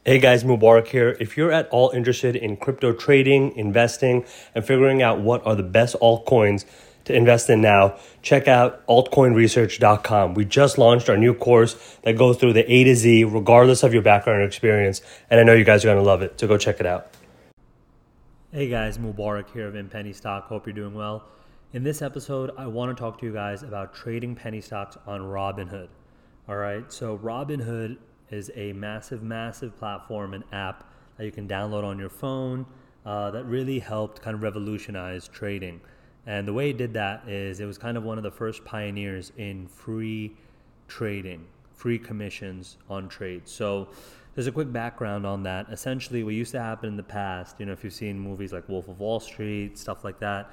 Hey guys, Mubarak here. If you're at all interested in crypto trading, investing, and figuring out what are the best altcoins to invest in now, check out altcoinresearch.com. We just launched our new course that goes through the A to Z, regardless of your background or experience, and I know you guys are going to love it, so go check it out. Hey guys, Mubarak here of InPenny Stock. Hope you're doing well. In this episode, I want to talk to you guys about trading penny stocks on Robinhood. All right, so Robinhood is a massive platform and app that you can download on your phone that really helped kind of revolutionize trading. And the way it did that is it was kind of one of the first pioneers in free trading, free commissions on trades. So there's a quick background on that. Essentially, what used to happen in the past, if you've seen movies like Wolf of Wall Street, stuff like that,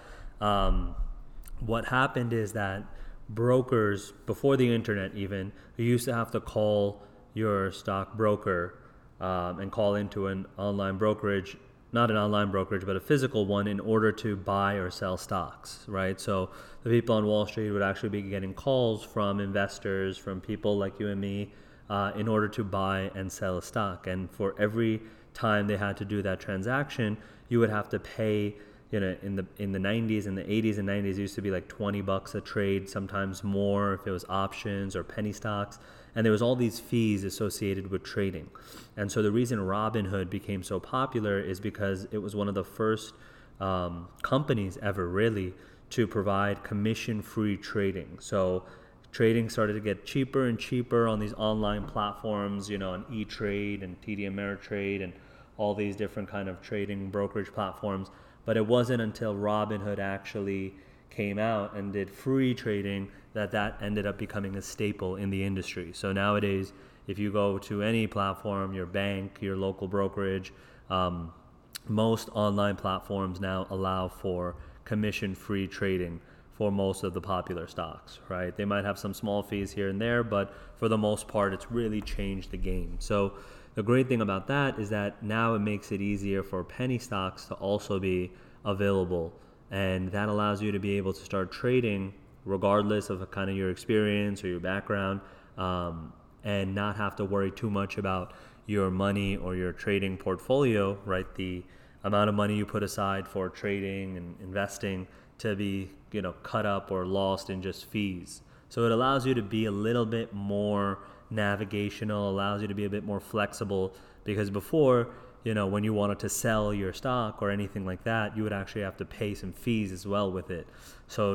what happened is that brokers, before the internet even, you used to have to call your stock broker and call into an online brokerage, not an online brokerage, but a physical one, in order to buy or sell stocks, right? So the people on Wall Street would actually be getting calls from investors, from people like you and me, in order to buy and sell a stock. And for every time they had to do that transaction, you would have to pay, in the 90s, in the 80s and 90s, it used to be like $20 a trade, sometimes more if it was options or penny stocks. And there was all these fees associated with trading. And so the reason Robinhood became so popular is because it was one of the first companies ever really to provide commission-free trading. So trading started to get cheaper and cheaper on these online platforms, on E-Trade and TD Ameritrade and all these different kind of trading brokerage platforms. But it wasn't until Robinhood actually came out and did free trading that ended up becoming a staple in the industry. So nowadays, if you go to any platform, your bank, your local brokerage, most online platforms now allow for commission-free trading for most of the popular stocks, right? They might have some small fees here and there, but for the most part, it's really changed the game. So the great thing about that is that now it makes it easier for penny stocks to also be available, and that allows you to be able to start trading regardless of kind of your experience or your background, and not have to worry too much about your money or your trading portfolio, right? The amount of money you put aside for trading and investing to be, cut up or lost in just fees. So it allows you to be a little bit more navigational, allows you to be a bit more flexible, because before, when you wanted to sell your stock or anything like that, you would actually have to pay some fees as well with it. So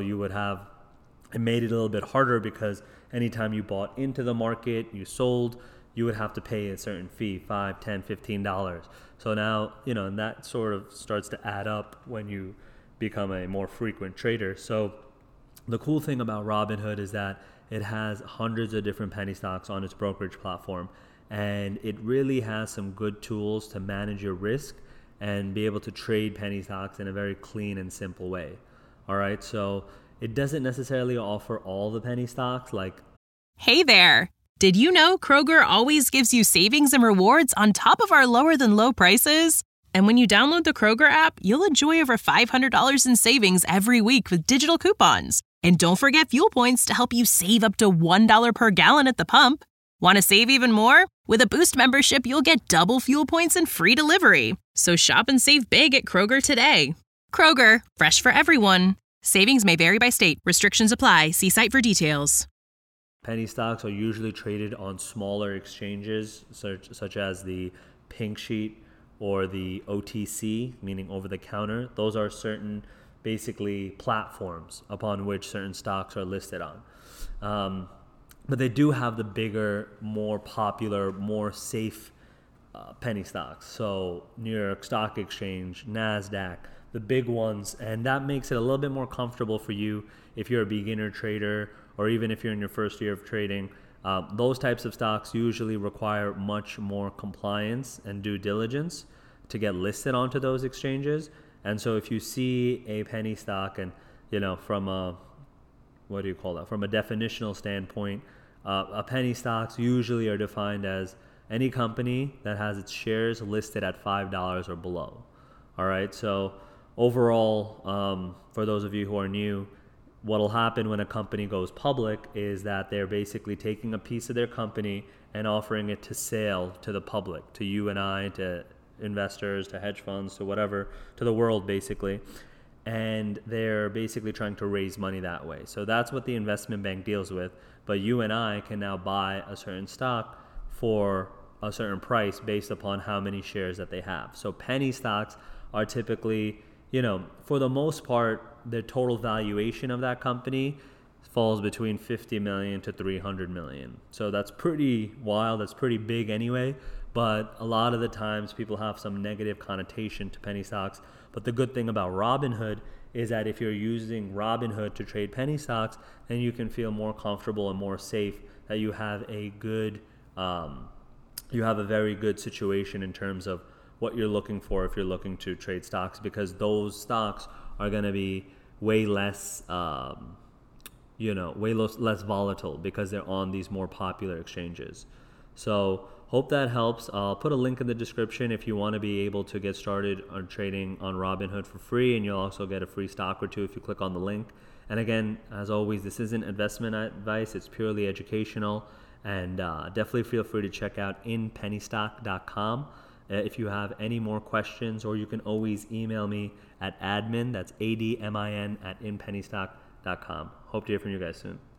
it made it a little bit harder, because anytime you bought into the market, you sold, you would have to pay a certain fee, $5, $10, $15. So now, and that sort of starts to add up when you become a more frequent trader. So the cool thing about Robinhood is that it has hundreds of different penny stocks on its brokerage platform, and it really has some good tools to manage your risk and be able to trade penny stocks in a very clean and simple way. All right, so it doesn't necessarily offer all the penny stocks Hey there! Did you know Kroger always gives you savings and rewards on top of our lower than low prices? And when you download the Kroger app, you'll enjoy over $500 in savings every week with digital coupons. And don't forget fuel points to help you save up to $1 per gallon at the pump. Want to save even more? With a Boost membership, you'll get double fuel points and free delivery. So shop and save big at Kroger today. Kroger, fresh for everyone. Savings may vary by state. Restrictions apply. See site for details. Penny stocks are usually traded on smaller exchanges, such as the Pink Sheet or the OTC, meaning over the counter. Those are certain, basically, platforms upon which certain stocks are listed on. But they do have the bigger, more popular, more safe penny stocks. So New York Stock Exchange, NASDAQ, the big ones. And that makes it a little bit more comfortable for you if you're a beginner trader, or even if you're in your first year of trading. Those types of stocks usually require much more compliance and due diligence to get listed onto those exchanges. And so if you see a penny stock, and from a from a definitional standpoint, a penny stocks usually are defined as any company that has its shares listed at $5 or below. All right, so overall, for those of you who are new, what will happen when a company goes public is that they're basically taking a piece of their company and offering it to sale to the public, to you and I, to investors, to hedge funds, to whatever, to the world basically. And they're basically trying to raise money that way. So that's what the investment bank deals with. But you and I can now buy a certain stock for a certain price based upon how many shares that they have. So penny stocks are typically, for the most part, the total valuation of that company falls between 50 million to 300 million. So that's pretty wild. That's pretty big anyway. But a lot of the times people have some negative connotation to penny stocks. But the good thing about Robinhood is that if you're using Robinhood to trade penny stocks, then you can feel more comfortable and more safe that you have a very good situation in terms of what you're looking for if you're looking to trade stocks, because those stocks are going to be way less less volatile because they're on these more popular exchanges. So hope that helps. I'll put a link in the description if you want to be able to get started on trading on Robinhood for free, and you'll also get a free stock or two if you click on the link. And again, as always, this isn't investment advice, it's purely educational. And definitely feel free to check out inpennystock.com if you have any more questions, or you can always email me at admin, that's ADMIN, at inpennystock.com. Hope to hear from you guys soon.